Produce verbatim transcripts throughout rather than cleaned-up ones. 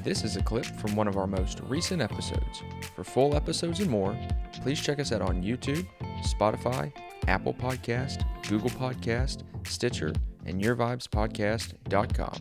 This is a clip from one of our most recent episodes. For full episodes and more, please check us out on YouTube, Spotify, Apple Podcast, Google Podcast, Stitcher, and your vibes podcast dot com.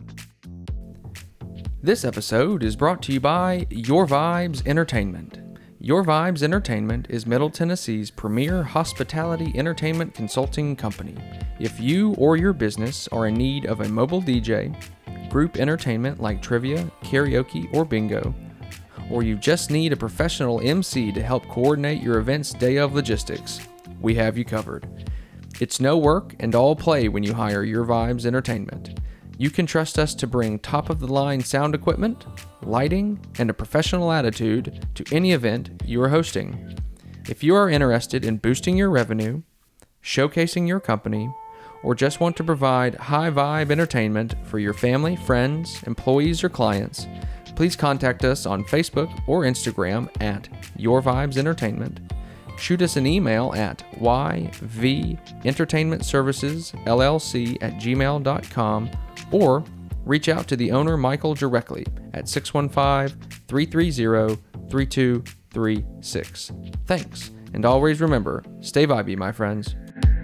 This episode is brought to you by Your Vibes Entertainment. Your Vibes Entertainment is Middle Tennessee's premier hospitality entertainment consulting company. If you or your business are in need of a mobile D J, group entertainment like trivia, karaoke, or bingo, or you just need a professional M C to help coordinate your event's day of logistics, we have you covered. It's no work and all play when you hire Your Vibes Entertainment. You can trust us to bring top-of-the-line sound equipment, lighting, and a professional attitude to any event you are hosting. If you are interested in boosting your revenue, showcasing your company, or just want to provide high-vibe entertainment for your family, friends, employees, or clients, please contact us on Facebook or Instagram at Your Vibes Entertainment. Shoot us an email at y v entertainment services l l c at gmail dot com or reach out to the owner Michael directly at six one five, three three zero, three two three six. Thanks, and always remember, stay vibey, my friends.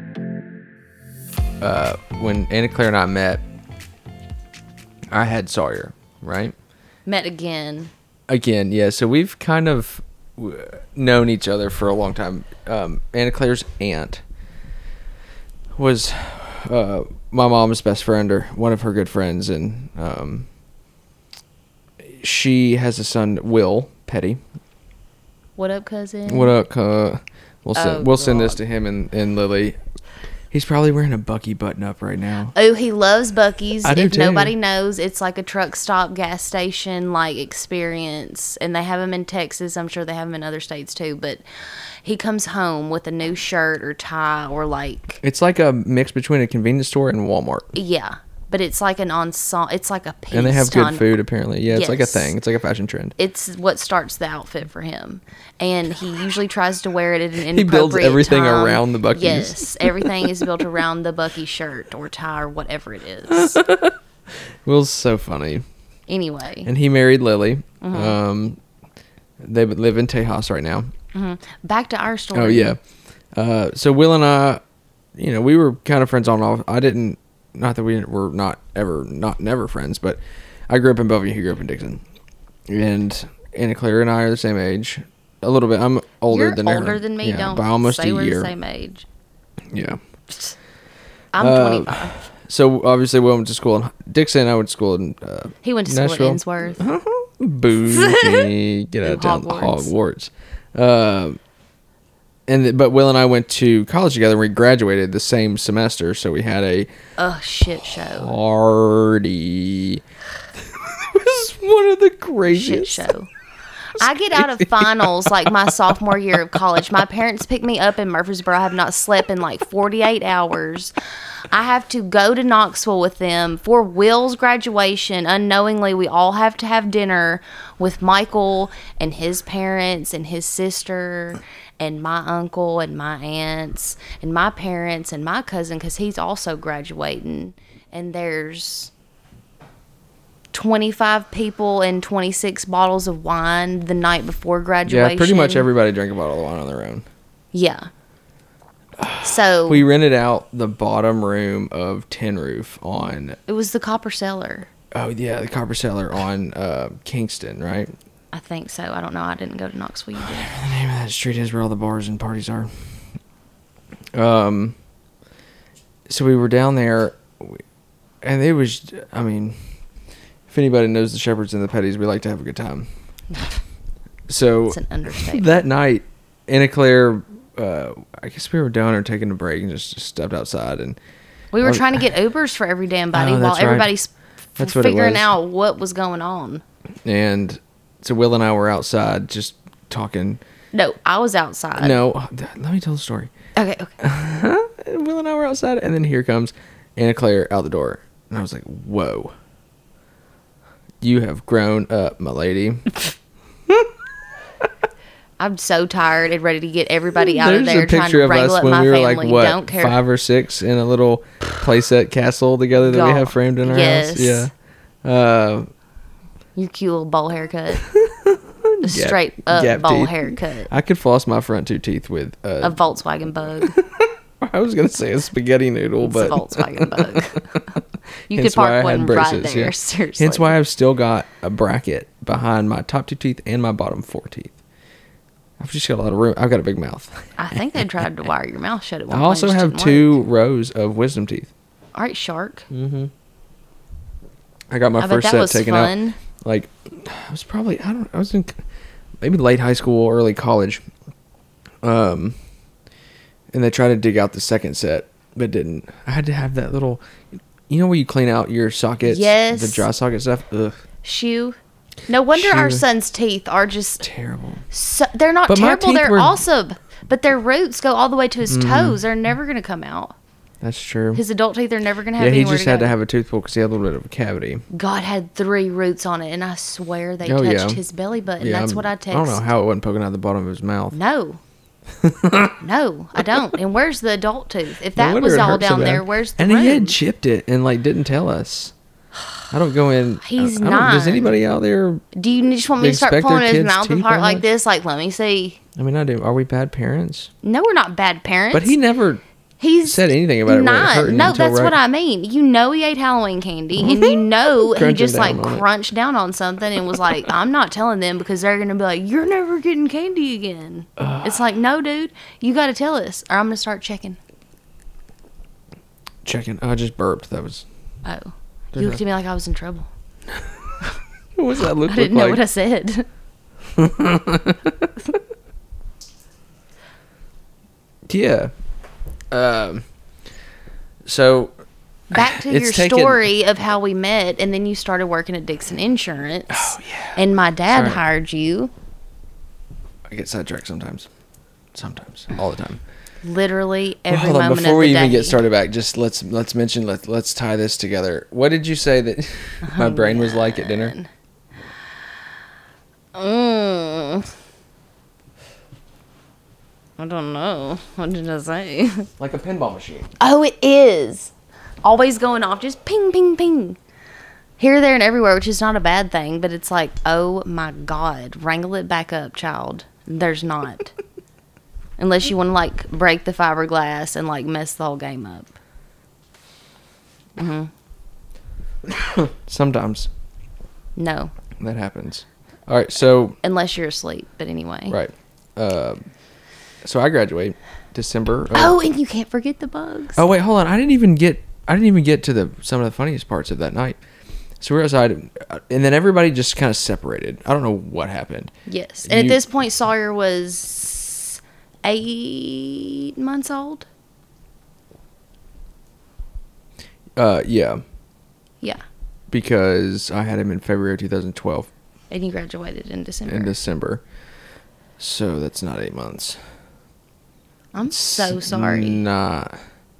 Uh, when Anna Claire and I met, I had Sawyer, right? Met again. Again, yeah. So we've kind of known each other for a long time. Um, Anna Claire's aunt was uh, my mom's best friend, or one of her good friends, and um, she has a son, Will Petty. What up, cousin? What up? Uh, we'll send Oh, we'll send God. this to him and, and Lily. He's probably wearing a Bucky button-up right now. Oh, he loves Buc-ee's. I do If too. nobody knows, it's like a truck stop, gas station like experience, and they have them in Texas. I'm sure they have them in other states too. But he comes home with a new shirt or tie or like It's like a mix between a convenience store and Walmart. yeah, but it's like an ensemble. It's like a piece. And they have good on- food, apparently. Yeah, it's like a Yes. thing. It's like a fashion trend. It's what starts the outfit for him, and he usually tries to wear it at an He builds inappropriate everything time. around the Buc-ee's. Yes, everything is built around the Buc-ee shirt or tie or whatever it is. Will's so funny. Anyway, And he married Lily. Mm-hmm. Um, they live in Tejas right now. back to our story. Oh, yeah. Uh, so Will and I, you know, we were kind of friends on and off. I didn't, not that we were not ever, not never friends, but I grew up in Bellevue. He grew up in Dixon. And Anna Claire and I are the same age. A little bit. I'm older You're than her. older than me. Yeah, Don't by almost say a we're year. the same age. Yeah. I'm Uh, twenty-five. So obviously Will went to school in Dixon. I went to school in uh, He went to Nashville. school at Innsworth. Bougie. Get out of town. Hogwarts. Hogwarts. Uh, and th- but Will and I went to college together. We graduated the same semester, so we had a Ugh, shit show. party. It was one of the Shit craziest. show. I get out of finals like my sophomore year of college. My parents pick me up in Murfreesboro. I have not slept in like forty-eight hours. I have to go to Knoxville with them for Will's graduation. Unknowingly, we all have to have dinner with Michael and his parents and his sister and my uncle and my aunts and my parents and my cousin because he's also graduating. And there's twenty-five people and twenty-six bottles of wine the night before graduation. Yeah, pretty much everybody drank a bottle of wine on their own. Yeah. So We rented out the bottom room of Tin Roof on, it was the Copper Cellar. oh yeah, the Copper Cellar on uh, Kingston, right? I think so. I don't know. I didn't go to Knoxville. You did. The name of that street is where all the bars and parties are. Um, so we were down there, and it was, I mean, if anybody knows the Shepherds and the Petties, we like to have a good time. So It's an understatement. that night, Anna Claire, uh, I guess we were done or taking a break and just, just stepped outside, and We were Oh, trying to get Ubers for every damn body Oh, while that's right. everybody's f- That's what it figuring was. out what was going on. and so Will and I were outside just talking. No, I was outside. No, let me tell the story. Okay, okay. Will and I were outside, and then here comes Anna Claire out the door. And I was like, whoa. You have grown up, my lady. I'm so tired and ready to get everybody out There's of there a trying picture to of wrangle us up when my we were family. like, what, Don't care. five or six in a little playset castle together that we God, have framed in our yes. house? Yeah. Uh, Your cute little bowl haircut. A straight up gap bowl teeth. haircut. I could floss my front two teeth with uh, A Volkswagen Bug. I was gonna say a spaghetti noodle, It's but a Volkswagen Bug. You hence could why I park had one braces, right there. yeah. Seriously. Hence why I've still got a bracket behind my top two teeth and my bottom four teeth. I've just got a lot of room. I've got a big mouth. I think they tried to wire your mouth shut at one I point. also it just have didn't two work. rows of wisdom teeth. All right, Shark. Mm-hmm. I got my I bet first that set was taken fun. out. Like, I was probably I don't I was in maybe late high school, early college. Um, and they tried to dig out the second set, but didn't. I had to have that little, you know, where you clean out your sockets, Yes. the dry socket stuff. Ugh, Shoe. No wonder our Shoe. son's teeth are just terrible. so, they're not But my terrible. teeth They're were- awesome. But their roots go all the way to his Mm. toes. They're never going to come out. That's true. His adult teeth are never going to have Yeah, he anywhere just to had go. to have a tooth pulled because he had a little bit of a cavity. God had three roots on it, and I swear they Oh, touched yeah. his belly button. Yeah, That's I'm- what I text. I don't know how it wasn't poking out the bottom of his mouth. No. No, I don't. And where's the adult tooth? If No that wonder was it all hurt so down bad. there, where's the And root? he had chipped it and like didn't tell us. I don't go in. He's I don't- Does nine. anybody out there? Do you just want me to start expect their pulling his kids' mouth teeth apart that like much? this? Like, let me see. I mean, I do. Are we bad parents? No, we're not bad parents. But he never He's said anything about it really not. hurting No, until that's right- what I mean. You know he ate Halloween candy, and you know he Crunching just like down on it. crunched down on something and was like, "I'm not telling them because they're gonna be like, you're never getting candy again." It's like, no, dude, you got to tell us, or I'm gonna start checking. Checking. Oh, I just burped. That was. Oh, Did you I- looked at me like I was in trouble. What was that look I didn't look know like? what I said. Yeah. Um. So. Back to It's your taken- story of how we met, and then you started working at Dixon Insurance. Oh yeah. And my dad Sorry. hired you. I get sidetracked sometimes. Sometimes. All the time. Literally Well, every hold on. moment Before of we the even day. get started back, just let's let's mention let let's tie this together. What did you say that my brain was like at dinner? Mm. I don't know. What did I say? Like a pinball machine. Oh, it is. Always going off, just ping, ping, ping. Here, there, and everywhere, which is not a bad thing, but it's like, oh my God, wrangle it back up, child. There's not. Unless you want to, like, break the fiberglass and, like, mess the whole game up. Mm-hmm. Sometimes No. that happens. All right. So Unless you're asleep, but anyway. right. Uh, so I graduate December. of- Oh, and you can't forget the bugs. Oh wait, hold on. I didn't even get. I didn't even get to the some of the funniest parts of that night. So we were outside, uh, and then everybody just kind of separated. I don't know what happened. Yes. And You- at this point, Sawyer was eight months old. Uh, yeah, Yeah. because I had him in February two thousand twelve And you graduated in December. in December. So that's not eight months. I'm so It's sorry. Not.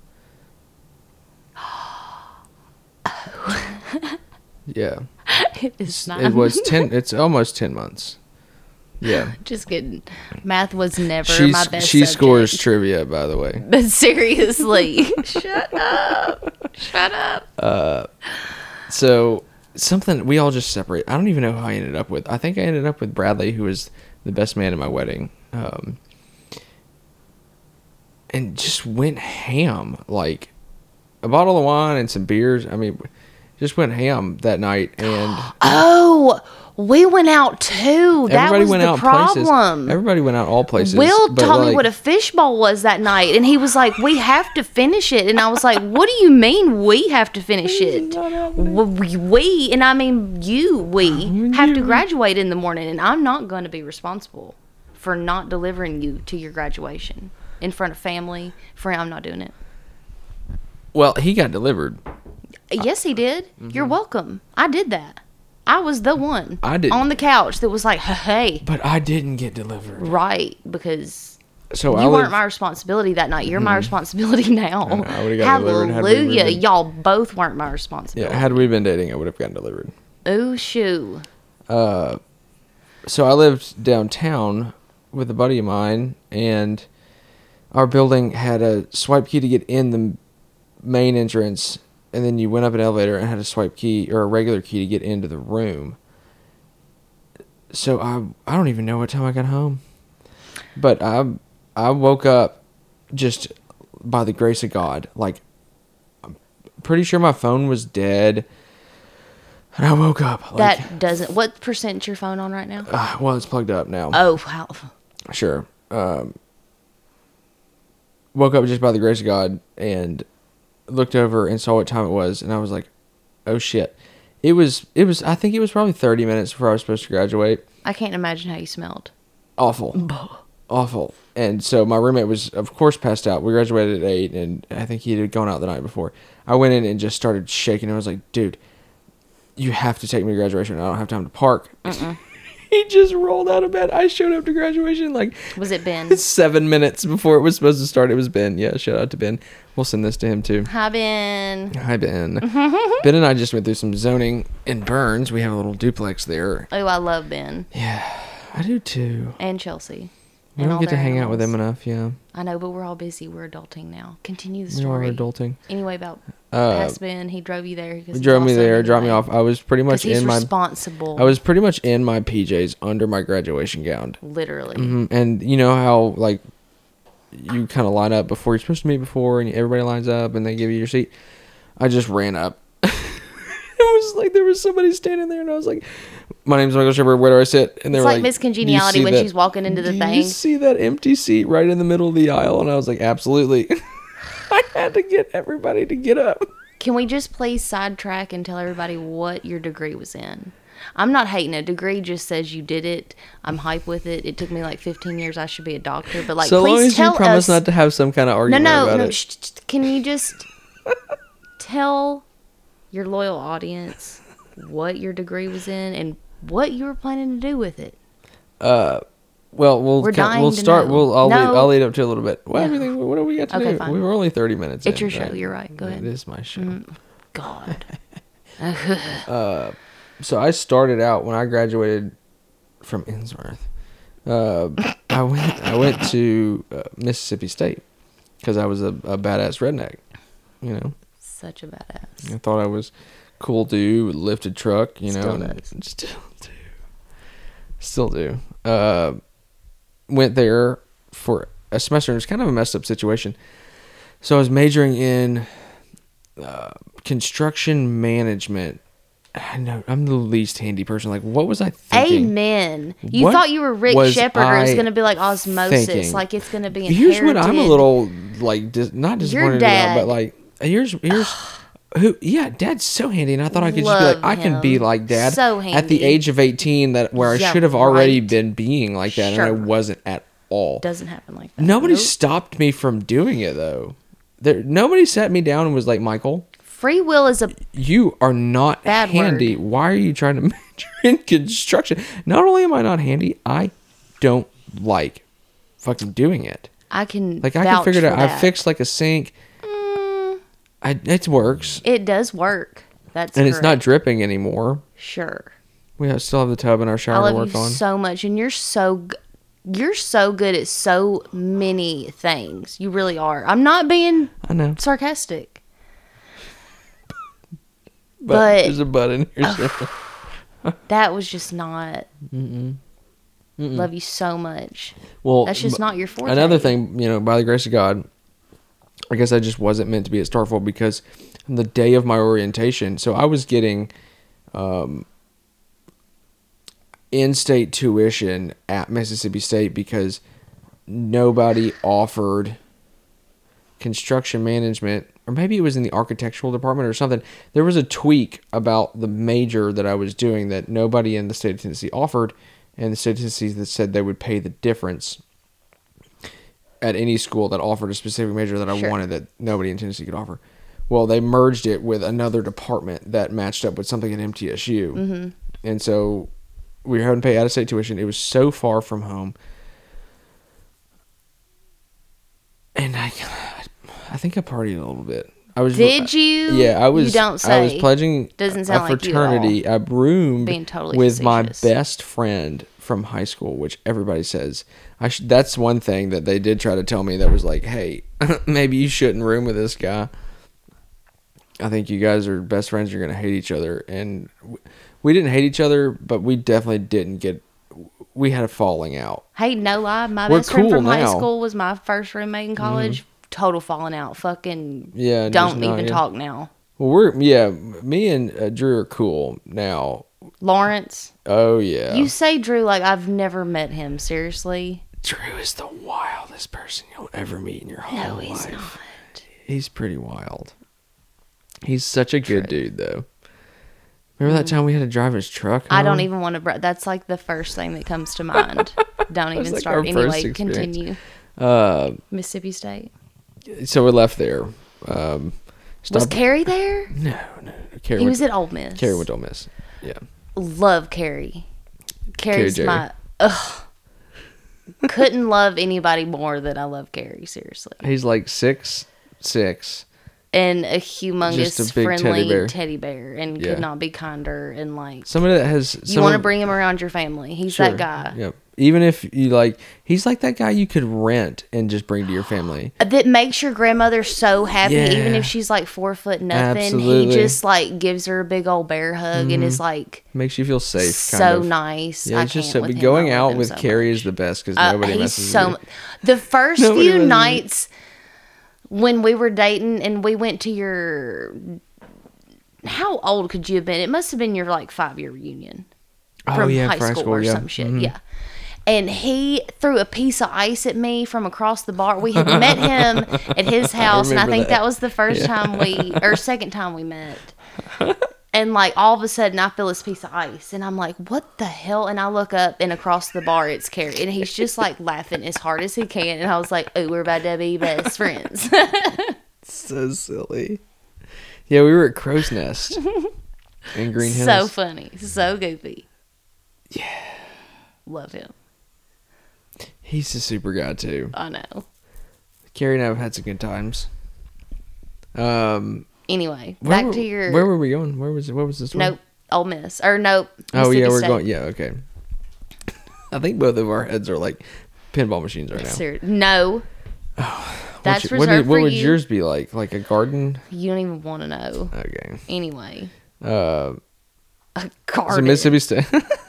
Yeah, It is not. it was ten. It's almost ten months. Yeah, Just kidding. Math was never She's, my best she subject. scores trivia, by the way. But seriously. Shut up. Shut up. So something we all just separate. I don't even know who I ended up with. I think I ended up with Bradley, who was the best man at my wedding, um, and just went ham. Like a bottle of wine and some beers. I mean, just went ham that night, and Oh, we went out too. That everybody was went the out problem. places. Everybody went out all places. Will but, taught me like, what a fishbowl was that night, and he was like, "We have to finish it." And I was like, "What do you mean we have to finish it? We, we and I mean you, we have to graduate in the morning, and I'm not going to be responsible for not delivering you to your graduation in front of family, friend. I'm not doing it." Well, he got delivered. Yes, he did. You're welcome. I did that. I was the one I didn't. on the couch that was like, "Hey, But I didn't get delivered. right," because So I you weren't lived- my responsibility that night. You're my responsibility now. I know, I would've got delivered had we Hallelujah. been- Y'all both weren't my responsibility. Yeah, had we been dating, I would have gotten delivered. Ooh, shoo. Uh, so I lived downtown with a buddy of mine, and our building had a swipe key to get in the main entrance, and then you went up an elevator and had a swipe key or a regular key to get into the room. so I I don't even know what time I got home, but I I woke up just by the grace of God. Like, I'm pretty sure my phone was dead, and I woke up. Like, That doesn't. What percent your phone on right now? uh, well, it's plugged up now. Oh wow. Sure. Um, woke up just by the grace of God and looked over and saw what time it was, and I was like, "Oh shit!" It was. It was. I think it was probably thirty minutes before I was supposed to graduate. I can't imagine how you smelled. Awful. Awful. And so my roommate was, of course, passed out. We graduated at eight, and I think he had gone out the night before. I went in and just started shaking. I was like, "Dude, you have to take me to graduation. I don't have time to park." He just rolled out of bed. I showed up to graduation like Was it Ben? seven minutes before it was supposed to start. It was Ben. Yeah, shout out to Ben. We'll send this to him too. Hi, Ben. Hi, Ben. Ben and I just went through some zoning in Burns. We have a little duplex there. Oh, I love Ben. Yeah, I do too. And Chelsea. We and don't all get to their hang out with them animals. enough, yeah. I know, but we're all busy. We're adulting now. Continue the We are story. adulting. Anyway, about Uh, past Ben, he drove you there. He drove me there, dropped me off. I was pretty much He's in my responsible. I was pretty much in my P Js under my graduation gown. literally. Mhm. And you know how like you kind of line up before you're supposed to meet before, and everybody lines up and they give you your seat. I just ran up. It was like there was somebody standing there, and I was like, "My name's Michael Shepard. Where do I sit?" And they It's were like like, Miss "Do you Congeniality see when that- she's walking into the do thing." you see that empty seat right in the middle of the aisle?" And I was like, "Absolutely." I had to get everybody to get up. Can we just please sidetrack and tell everybody what your degree was in? I'm not hating a degree. Just says you did it. I'm hype with it. It took me like fifteen years. I should be a doctor, but like, so long please as tell you promise us. not to have some kind of no, argument no, about no. it. Sh- sh- can you just tell your loyal audience what your degree was in and what you were planning to do with it? Uh, well, we'll We're ki- dying we'll to start. know. We'll I'll No. lead, I'll lead up to a little bit. What No. everything? What do we got to Okay, do? fine. We were only thirty minutes. It's in, your show. right? You're right. Go It ahead. is my show. God. Uh, so I started out when I graduated from Innsworth. Uh, I went I went to uh, Mississippi State because I was a, a badass redneck. You know, Such a badass. I thought I was cool dude with lifted truck. You know, Still and does. still do, still do. Uh, went there for a semester. It was kind of a messed up situation. So I was majoring in uh, construction management. I know I'm the least handy person. Like, what was I thinking? Amen. You What thought you were Rick was Shepard, or it's I going to be like osmosis, thinking? like it's going to be inherited. Here's what I'm a little like, dis- not disappointed about, dad- but like, here's here's who. Yeah, Dad's so handy, and I thought I could just be Love like, I can be him. like Dad So at the handy. age of eighteen, that where I Yeah, should have already right. been being like that, and I Sure. wasn't at all. Doesn't happen like that. Nobody Nope. stopped me from doing it though. There, nobody sat me down and was like, Michael, Free will is a you are not Bad handy. Why are you trying to major in construction? Not only am I not handy, I don't like fucking doing it. I can Like I vouch can figure it for out. I that. fixed like a sink. Mm, I it works, it does work. That's and it's not correct. dripping anymore. Sure. We have, still have the tub in our I shower to love work you on. so much, and you're so g- you're so good at so many things. You really are. I'm not being I know, sarcastic. but, but- there's a butt in here. So. That was just not. Love you so much. Well, That's just b- not your forte. Another thing, you know, by the grace of God, I guess I just wasn't meant to be at Starkville because on the day of my orientation, so I was getting um, in-state tuition at Mississippi State because nobody offered construction management, or maybe it was in the architectural department or something. There was a tweak about the major that I was doing that nobody in the state of Tennessee offered, and the state of Tennessee that said they would pay the difference at any school that offered a specific major that I Sure. wanted that nobody in Tennessee could offer. Well, they merged it with another department that matched up with something at M T S U. Mm-hmm. And so we were having to pay out-of-state tuition. It was so far from home. And I I think I partied a little bit. I was Did you? Yeah, I was You don't I was say. pledging Doesn't a sound like you at all. fraternity. I roomed Being totally with my facetious. best friend from high school, which everybody says I sh- that's one thing that they did try to tell me that was like, hey, maybe you shouldn't room with this guy. I think you guys are best friends. You're gonna hate each other, and w- we didn't hate each other, but we definitely didn't get we had a falling out. Hey, no lie, my We're best friend cool from high now. school was my first roommate in college. Total falling out. Fucking Yeah, just don't not, even yeah. talk now. Well, we're yeah. Me and uh, Drew are cool now. Lawrence, Oh yeah. you say Drew like I've never met him. Seriously? Drew is the wildest person you'll ever meet in your whole No, he's life. not. He's pretty wild. He's such a good True. dude, though. Remember that time we had to drive his truck? I don't home? even want to. Br- that's like the first thing that comes to mind. Don't even like start. our first Anyway, experience. continue. Uh, Mississippi State. so we left there. Um, Was stopped- Carrie there? no, no, no. Carrie He went was to, at Ole Miss. Carrie went to Ole Miss. Yeah. Love Carrie. Carrie's Jerry. my. Ugh. Couldn't love anybody more than I love Carrie. Seriously. He's like six, six. And a humongous, Just a big friendly teddy bear. teddy bear, and Yeah. could not be kinder. And like, Somebody that has. you want to bring him around your family. He's that guy. Yep. Even if you like, he's like that guy you could rent and just bring to your family. That makes your grandmother so happy, Yeah. even if she's like four foot nothing. Absolutely. He just like gives her a big old bear hug and is like Makes you feel safe. so kind of. nice. Yeah, I it's just can't so, with him. going I love out him with so Carrie much. is the best because Uh, nobody he's messes so. with you. The first Nobody few messes with you. nights when we were dating and we went to your, how old could you have been? It must have been your like five year reunion Oh, from yeah, high for high school, school, or yeah. some shit. Mhm. Yeah. And he threw a piece of ice at me from across the bar. We had met him at his house, and I remember think that. that. was the first time we, or second time we met. And like all of a sudden, I feel this piece of ice, and I'm like, "What the hell?" And I look up, and across the bar, it's Carrie, and he's just like laughing as hard as he can. And I was like, "Oh, we're about to be best friends." So silly. Yeah, we were at Crow's Nest in Green Hills. So funny, so goofy. Yeah, love him. He's a super guy too. I know. Carrie and I have had some good times. Um, Anyway, where back were- to your Where were we going? Where was it? What was this one? nope, Ole Miss or nope. Oh yeah, Mississippi we're State. going. Yeah, okay. I think both of our heads are like pinball machines right now. Ser- No. That's What's your- what did- reserved what for would you. yours be like? Like a garden? You don't even want to know. Okay. Anyway, Uh, a it's garden. a Mississippi State.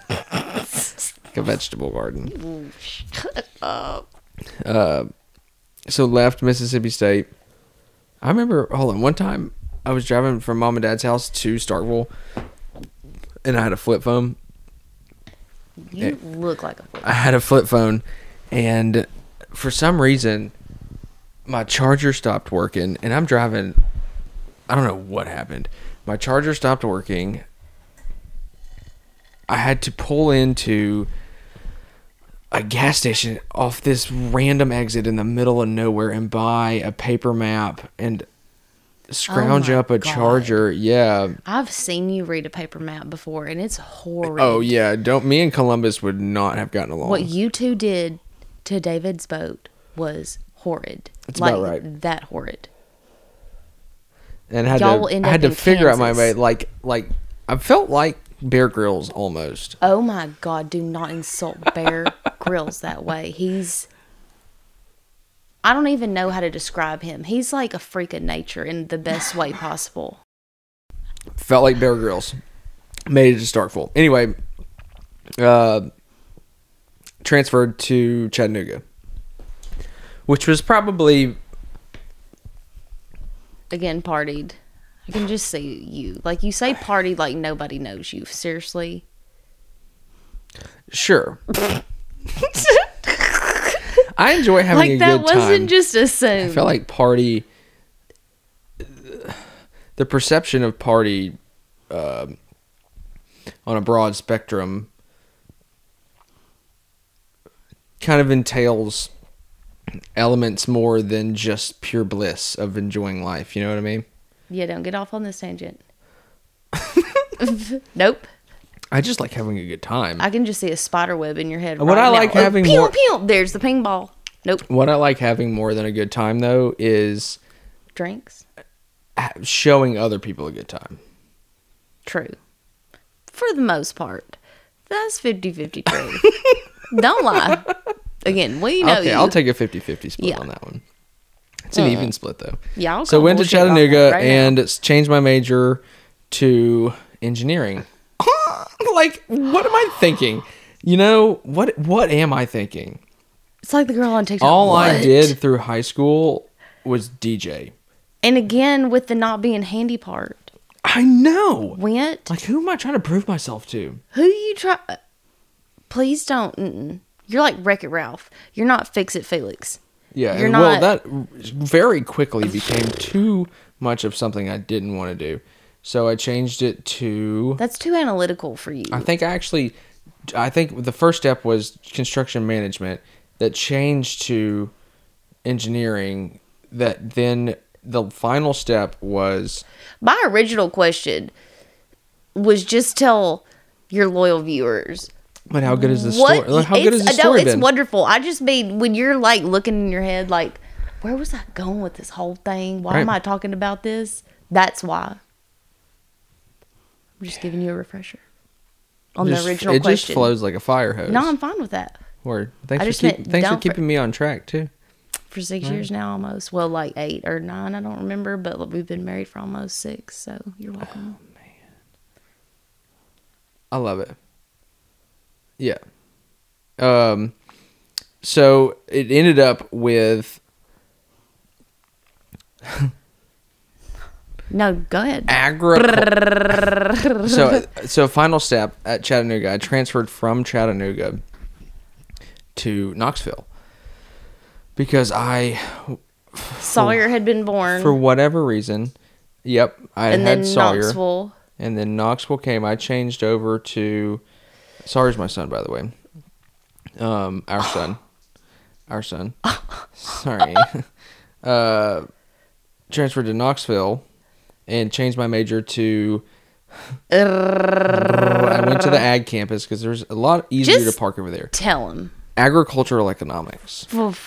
Like a vegetable garden. Shut up. Uh, so left Mississippi State. I remember, hold on, one time I was driving from mom and dad's house to Starkville, and I had a flip phone. You look like a fool. I had a flip phone, and for some reason, my charger stopped working, and I'm driving. I don't know what happened. My charger stopped working. I had to pull into a gas station off this random exit in the middle of nowhere and buy a paper map and scrounge Oh my up a God. charger. Yeah. I've seen you read a paper map before, and it's horrid. Oh yeah. Don't me and Columbus would not have gotten along. What you two did to David's boat was horrid. That's like, about right. That horrid. and I had Y'all will to end I had up to in figure out my Kansas. way. Like like I felt like Bear Grylls almost. Oh my God, do not insult Bear Grylls that way. He's, I don't even know how to describe him. He's like a freak of nature in the best way possible. Felt like Bear Grylls. Made it to Starkville. Anyway, uh, transferred to Chattanooga, which was probably Again, partied. I can just see you. Like, you say partied like nobody knows you. Seriously? sure. I enjoy having Like, a that good time. wasn't just I assumed. felt like party. The perception of party, uh, on a broad spectrum, kind of entails elements more than just pure bliss of enjoying life. You know what I mean? Yeah, don't get off on this tangent. Nope. I just like having a good time. I can just see a spider web in your head. What right I now. like Oh, having pew, more- pew. There's the ping ball. Nope. What I like having more than a good time, though, is Drinks. ha- showing other people a good time. True. For the most part. That's fifty-fifty true. Don't lie. Again, we know Okay, you. I'll take a fifty-fifty split Yeah. on that one. It's an Mm. even split, though. Yeah, I'll So call went to bullshit on Chattanooga that right now. and s- changed my major to engineering. Like, what am I thinking? You know, what What am I thinking? It's like the girl on TikTok. All What? I did through high school was D J. And again, with the not being handy part. I know. Went. Like, who am I trying to prove myself to? Who you try... Please don't. Mm-mm. You're like Wreck-It Ralph. You're not Fix-It Felix. Yeah, You're and, not... well, that very quickly became too much of something I didn't want to do. So I changed it to... That's too analytical for you. I think I actually... I think the first step was construction management that changed to engineering, that then the final step was... My original question was just tell your loyal viewers... But how good is the What? story? Like, how good It's- is the no, story it's been? wonderful. I just mean when you're like looking in your head, like, where was I going with this whole thing? Why Right. am I talking about this? That's why. I'm just giving you a refresher on Just- the original it question. just flows like a fire hose. No, I'm fine with that. Word. Thanks I for just keep, meant thanks for don't for- keeping me on track too. For six years now, almost. Well, like eight or nine, I don't remember, but we've been married for almost six. So you're welcome. I love it. Yeah. Um. So it ended up with No, go ahead. agriculture. so so final step at Chattanooga, I transferred from Chattanooga to Knoxville because I, Sawyer had been born, for whatever reason, yep, I and had then Sawyer, Knoxville. and then Knoxville came. I changed over to Sawyer's my son, by the way. Um, our son, our son. Sorry. uh, transferred to Knoxville. And changed my major to... I went to the ag campus because there's a lot easier Just to park over there. Tell him. Agricultural economics.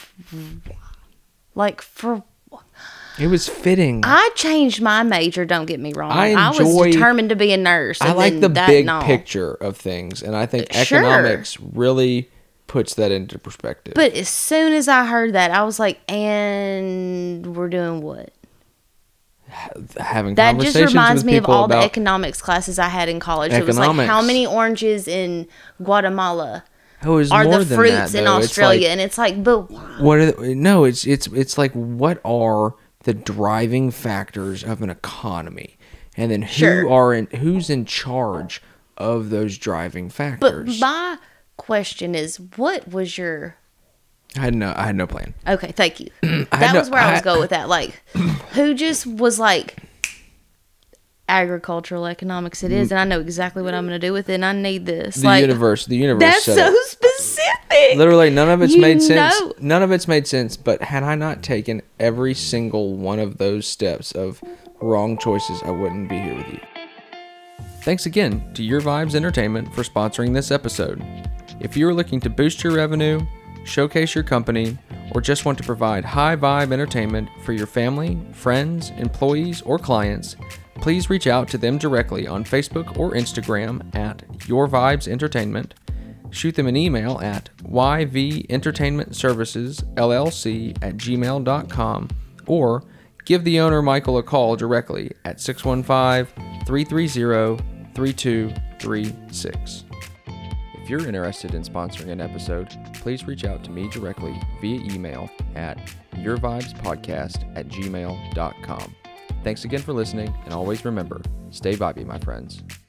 Like, for... It was fitting. I changed my major, don't get me wrong. I I, was enjoy- determined to be a nurse. I and like then the that, big no. picture of things. And I think Sure. economics really puts that into perspective. But as soon as I heard that, I was like, and we're doing what? Having That just conversations reminds with me of people all the about economics classes I had in college. It was like, Economics. how many oranges in Guatemala oh, it was are more the than fruits that, in though. It's Australia? like, And it's like, but why? what are the, no, it's it's it's like, what are the driving factors of an economy, and then who Sure. are in who's in charge of those driving But factors? my question is, what was your... I had no I had no plan. Okay, thank you. I That had no- was where I, I- was going with that. Like, who just was like, agricultural economics it is, and I know exactly what I'm going to do with it, and I need this. The like, universe, the universe. that's said so it. specific. Literally, none of it's You made sense. know. None of it's made sense. But had I not taken every single one of those steps of wrong choices, I wouldn't be here with you. Thanks again to Your Vibes Entertainment for sponsoring this episode. If you are looking to boost your revenue, showcase your company, or just want to provide high vibe entertainment for your family, friends, employees, or clients, please reach out to them directly on Facebook or Instagram at Your Vibes Entertainment. Shoot them an email at y v entertainment services l l c at gmail dot com, or give the owner Michael a call directly at six one five, three three zero, three two three six. If you're interested in sponsoring an episode, please reach out to me directly via email at yourvibespodcast at gmail dot com. Thanks again for listening, and always remember, stay vibey, my friends.